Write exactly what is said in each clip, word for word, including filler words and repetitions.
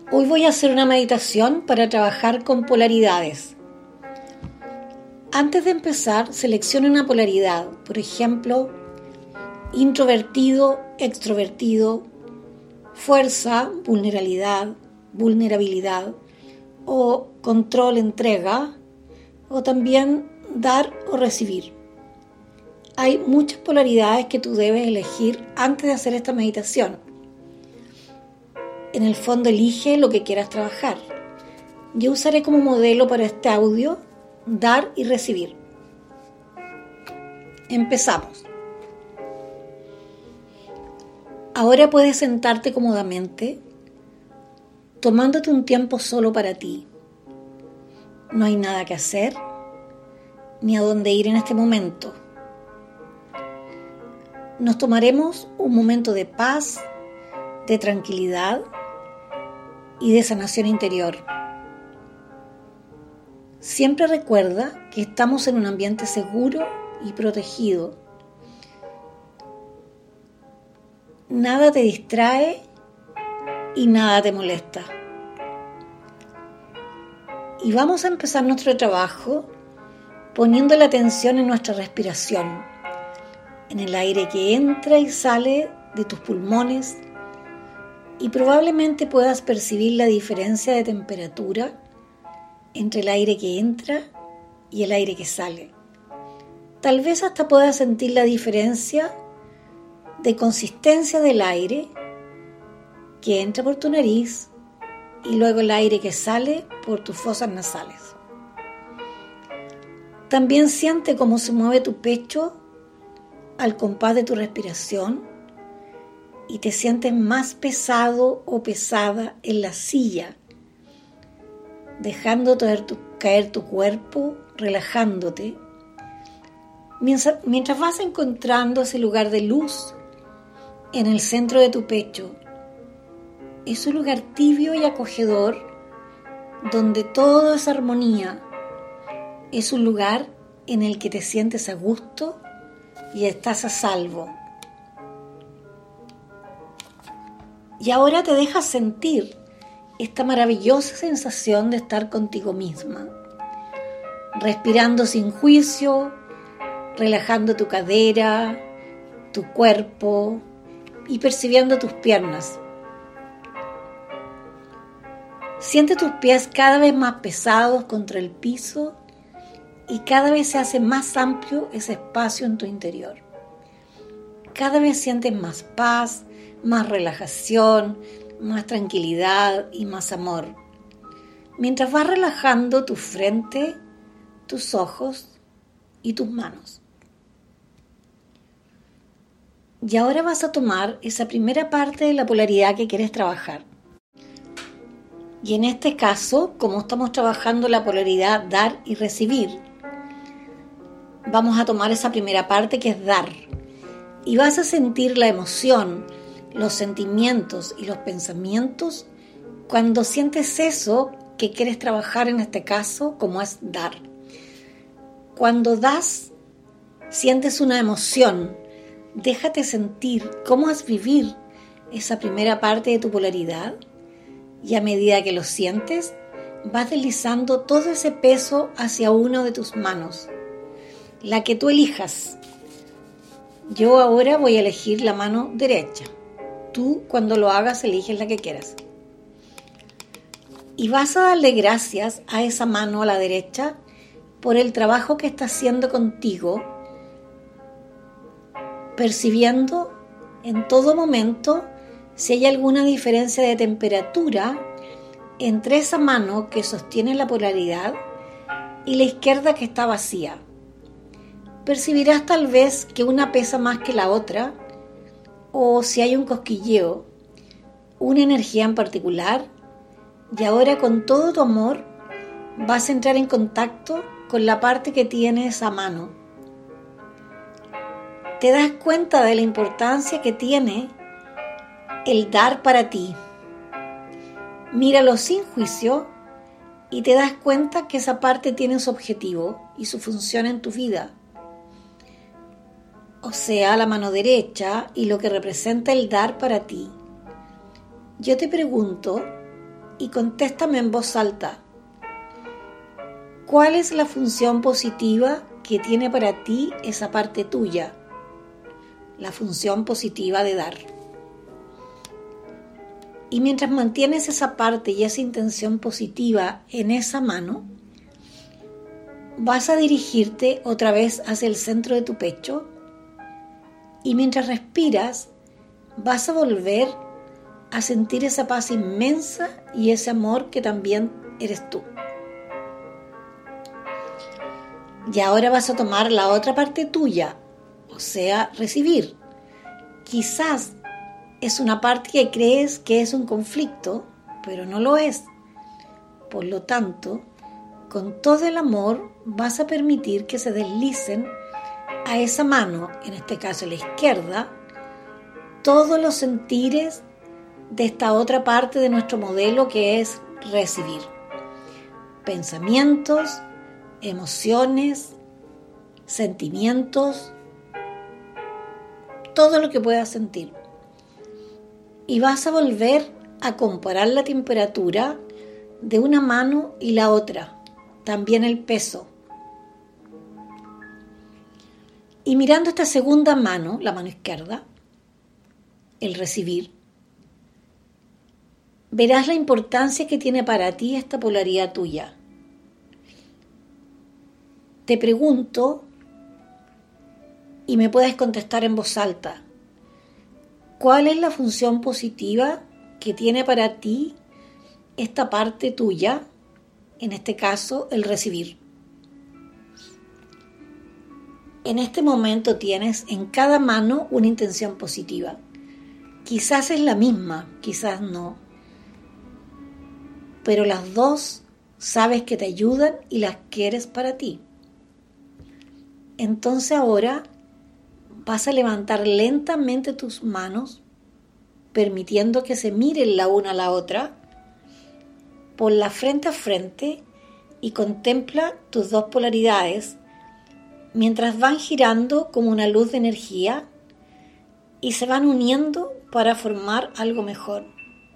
Hoy voy a hacer una meditación para trabajar con polaridades. Antes de empezar, seleccione una polaridad, por ejemplo, introvertido, extrovertido, fuerza, vulnerabilidad, vulnerabilidad o control, entrega, o también dar o recibir. Hay muchas polaridades que tú debes elegir antes de hacer esta meditación. En el fondo, elige lo que quieras trabajar. Yo usaré como modelo para este audio dar y recibir. Empezamos. Ahora puedes sentarte cómodamente, tomándote un tiempo solo para ti. No hay nada que hacer, ni a dónde ir en este momento. Nos tomaremos un momento de paz, de tranquilidad y de sanación interior. Siempre recuerda que estamos en un ambiente seguro y protegido. Nada te distrae y nada te molesta. Y vamos a empezar nuestro trabajo poniendo la atención en nuestra respiración, en el aire que entra y sale de tus pulmones, y probablemente puedas percibir la diferencia de temperatura entre el aire que entra y el aire que sale. Tal vez hasta puedas sentir la diferencia de consistencia del aire que entra por tu nariz y luego el aire que sale por tus fosas nasales. También siente cómo se mueve tu pecho al compás de tu respiración y te sientes más pesado o pesada en la silla, dejando caer tu, caer tu cuerpo, relajándote, mientras, mientras vas encontrando ese lugar de luz en el centro de tu pecho. Es un lugar tibio y acogedor donde todo es armonía. Es un lugar en el que te sientes a gusto y estás a salvo. Y ahora te dejas sentir esta maravillosa sensación de estar contigo misma, respirando sin juicio, relajando tu cadera, tu cuerpo y percibiendo tus piernas. Siente tus pies cada vez más pesados contra el piso y cada vez se hace más amplio ese espacio en tu interior. Cada vez sientes más paz, más relajación, más tranquilidad y más amor. Mientras vas relajando tu frente, tus ojos y tus manos. Y ahora vas a tomar esa primera parte de la polaridad que quieres trabajar. Y en este caso, como estamos trabajando la polaridad dar y recibir, vamos a tomar esa primera parte que es dar. Y vas a sentir la emoción, los sentimientos y los pensamientos cuando sientes eso que quieres trabajar en este caso, como es dar. Cuando das, sientes una emoción. Déjate sentir cómo es vivir esa primera parte de tu polaridad y a medida que lo sientes, vas deslizando todo ese peso hacia una de tus manos, la que tú elijas. Yo ahora voy a elegir la mano derecha. Tú, cuando lo hagas, eliges la que quieras. Y vas a darle gracias a esa mano a la derecha por el trabajo que está haciendo contigo, percibiendo en todo momento si hay alguna diferencia de temperatura entre esa mano que sostiene la polaridad y la izquierda que está vacía. Percibirás tal vez que una pesa más que la otra, o si hay un cosquilleo, una energía en particular, y ahora con todo tu amor vas a entrar en contacto con la parte que tiene esa mano. Te das cuenta de la importancia que tiene el dar para ti. Míralo sin juicio y te das cuenta que esa parte tiene su objetivo y su función en tu vida. O sea, la mano derecha y lo que representa el dar para ti. Yo te pregunto, y contéstame en voz alta. ¿Cuál es la función positiva que tiene para ti esa parte tuya? La función positiva de dar. Y mientras mantienes esa parte y esa intención positiva en esa mano, vas a dirigirte otra vez hacia el centro de tu pecho y mientras respiras vas a volver a sentir esa paz inmensa y ese amor que también eres tú. Y ahora vas a tomar la otra parte tuya, o sea, recibir. Quizás es una parte que crees que es un conflicto, pero no lo es. Por lo tanto, con todo el amor vas a permitir que se deslicen a esa mano, en este caso la izquierda, todos los sentires de esta otra parte de nuestro modelo que es recibir. Pensamientos, emociones, sentimientos, todo lo que puedas sentir. Y vas a volver a comparar la temperatura de una mano y la otra, también el peso. Y mirando esta segunda mano, la mano izquierda, el recibir, verás la importancia que tiene para ti esta polaridad tuya. Te pregunto, y me puedes contestar en voz alta, ¿cuál es la función positiva que tiene para ti esta parte tuya, en este caso el recibir? En este momento tienes en cada mano una intención positiva. Quizás es la misma, quizás no, pero las dos sabes que te ayudan y las quieres para ti. Entonces ahora vas a levantar lentamente tus manos, permitiendo que se miren la una a la otra, ponla frente a frente y contempla tus dos polaridades mientras van girando como una luz de energía y se van uniendo para formar algo mejor.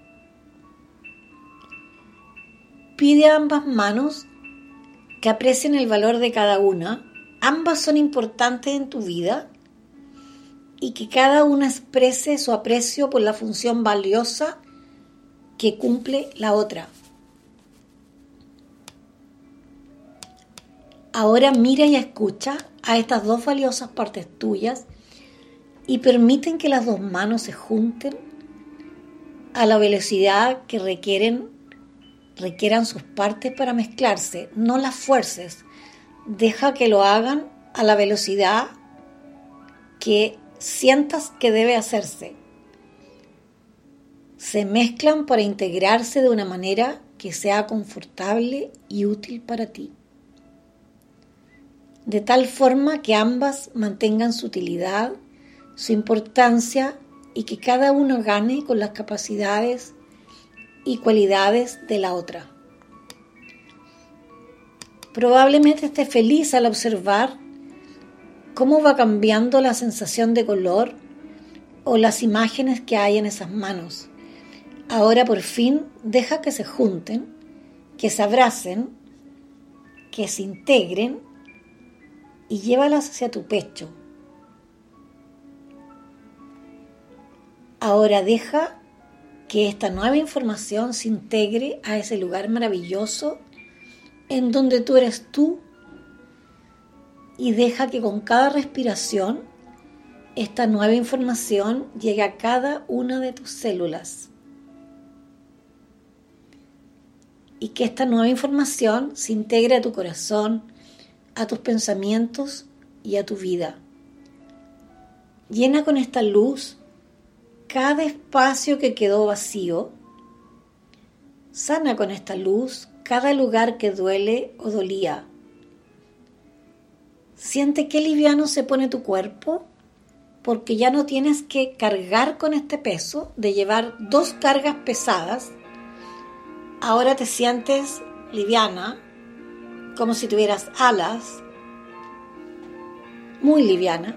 Pide a ambas manos que aprecien el valor de cada una. Ambas son importantes en tu vida y que cada una exprese su aprecio por la función valiosa que cumple la otra. Ahora mira y escucha a estas dos valiosas partes tuyas y permiten que las dos manos se junten a la velocidad que requieren, requieran sus partes para mezclarse. No las fuerces, deja que lo hagan a la velocidad que sientas que debe hacerse. Se mezclan para integrarse de una manera que sea confortable y útil para ti, de tal forma que ambas mantengan su utilidad, su importancia y que cada uno gane con las capacidades y cualidades de la otra. Probablemente estés feliz al observar cómo va cambiando la sensación de color o las imágenes que hay en esas manos. Ahora por fin deja que se junten, que se abracen, que se integren y llévalas hacia tu pecho. Ahora deja que esta nueva información se integre a ese lugar maravilloso en donde tú eres tú y deja que con cada respiración esta nueva información llegue a cada una de tus células y que esta nueva información se integre a tu corazón, a tus pensamientos y a tu vida. Llena con esta luz cada espacio que quedó vacío. Sana con esta luz cada lugar que duele o dolía. Siente qué liviano se pone tu cuerpo, porque ya no tienes que cargar con este peso de llevar dos cargas pesadas. Ahora te sientes liviana, como si tuvieras alas, muy liviana.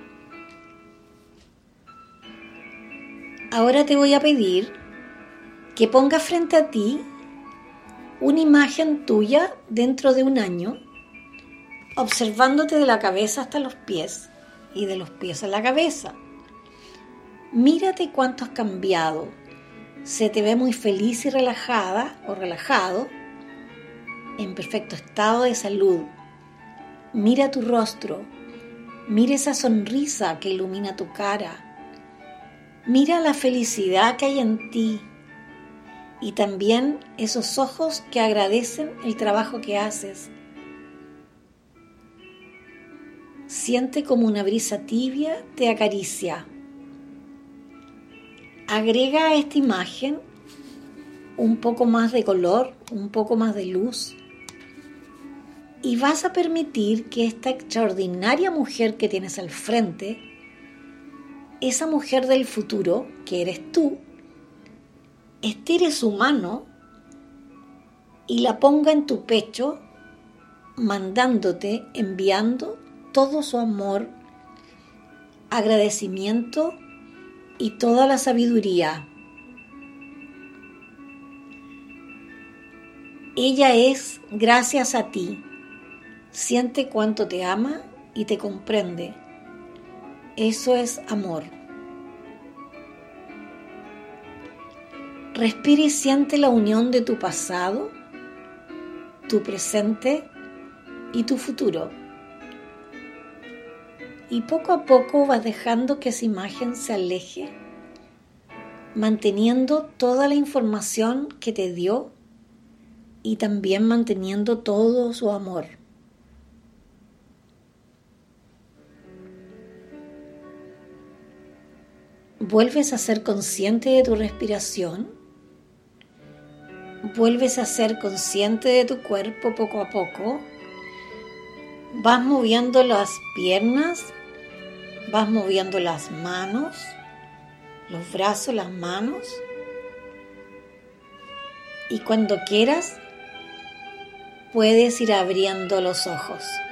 Ahora te voy a pedir que ponga frente a ti una imagen tuya dentro de un año, observándote de la cabeza hasta los pies y de los pies a la cabeza. Mírate cuánto has cambiado. Se te ve muy feliz y relajada o relajado, en perfecto estado de salud. Mira tu rostro, mira esa sonrisa que ilumina tu cara. Mira la felicidad que hay en ti y también esos ojos que agradecen el trabajo que haces. Siente como una brisa tibia te acaricia. Agrega a esta imagen un poco más de color, un poco más de luz, y vas a permitir que esta extraordinaria mujer que tienes al frente, esa mujer del futuro que eres tú, estire su mano y la ponga en tu pecho, mandándote, enviando todo su amor, agradecimiento y toda la sabiduría. Ella es gracias a ti. Siente cuánto te ama y te comprende. Eso es amor. Respira y siente la unión de tu pasado, tu presente y tu futuro. Y poco a poco vas dejando que esa imagen se aleje, manteniendo toda la información que te dio y también manteniendo todo su amor. Vuelves a ser consciente de tu respiración, vuelves a ser consciente de tu cuerpo poco a poco, vas moviendo las piernas, vas moviendo las manos, los brazos, las manos, y cuando quieras puedes ir abriendo los ojos.